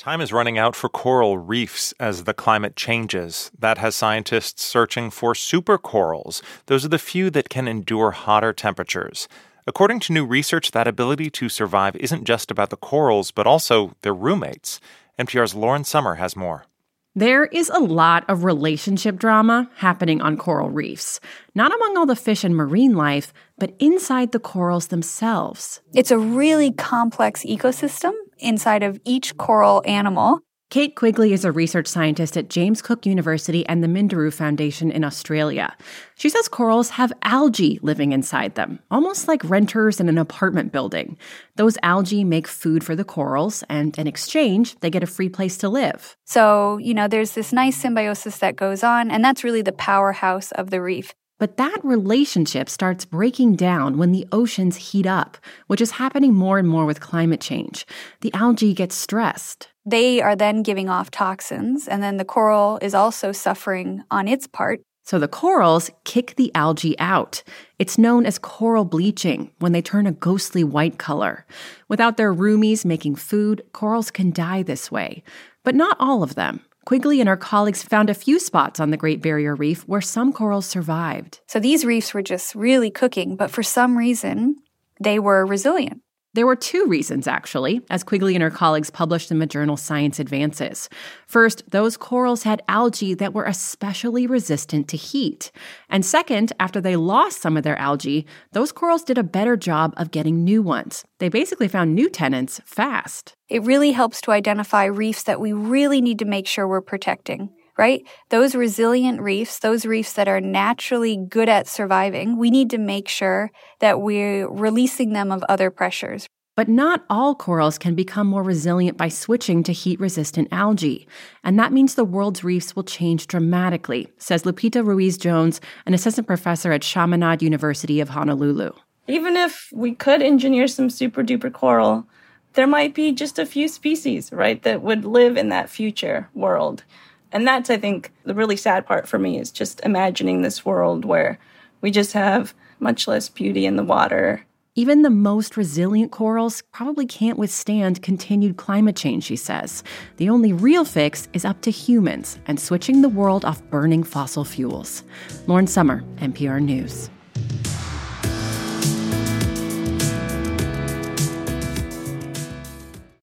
Time is running out for coral reefs as the climate changes. That has scientists searching for supercorals. Those are the few that can endure hotter temperatures. According to new research, that ability to survive isn't just about the corals, but also their roommates. NPR's Lauren Sommer has more. There is a lot of relationship drama happening on coral reefs, not among all the fish and marine life, but inside the corals themselves. It's a really complex ecosystem inside of each coral animal. Kate Quigley is a research scientist at James Cook University and the Minderoo Foundation in Australia. She says corals have algae living inside them, almost like renters in an apartment building. Those algae make food for the corals, and in exchange, they get a free place to live. So, there's this nice symbiosis that goes on, and that's really the powerhouse of the reef. But that relationship starts breaking down when the oceans heat up, which is happening more and more with climate change. The algae gets stressed. They are then giving off toxins, and then the coral is also suffering on its part. So the corals kick the algae out. It's known as coral bleaching when they turn a ghostly white color. Without their roomies making food, corals can die this way. But not all of them. Quigley and her colleagues found a few spots on the Great Barrier Reef where some corals survived. So these reefs were just really cooking, but for some reason, they were resilient. There were two reasons, actually, as Quigley and her colleagues published in the journal Science Advances. First, those corals had algae that were especially resistant to heat. And second, after they lost some of their algae, those corals did a better job of getting new ones. They basically found new tenants fast. It really helps to identify reefs that we really need to make sure we're protecting, right? Those resilient reefs, those reefs that are naturally good at surviving, we need to make sure that we're releasing them of other pressures. But not all corals can become more resilient by switching to heat-resistant algae. And that means the world's reefs will change dramatically, says Lupita Ruiz-Jones, an assistant professor at Chaminade University of Honolulu. Even if we could engineer some super-duper coral, there might be just a few species, right, that would live in that future world. And that's, I think, the really sad part for me is just imagining this world where we just have much less beauty in the water. Even the most resilient corals probably can't withstand continued climate change, she says. The only real fix is up to humans and switching the world off burning fossil fuels. Lauren Sommer, NPR News.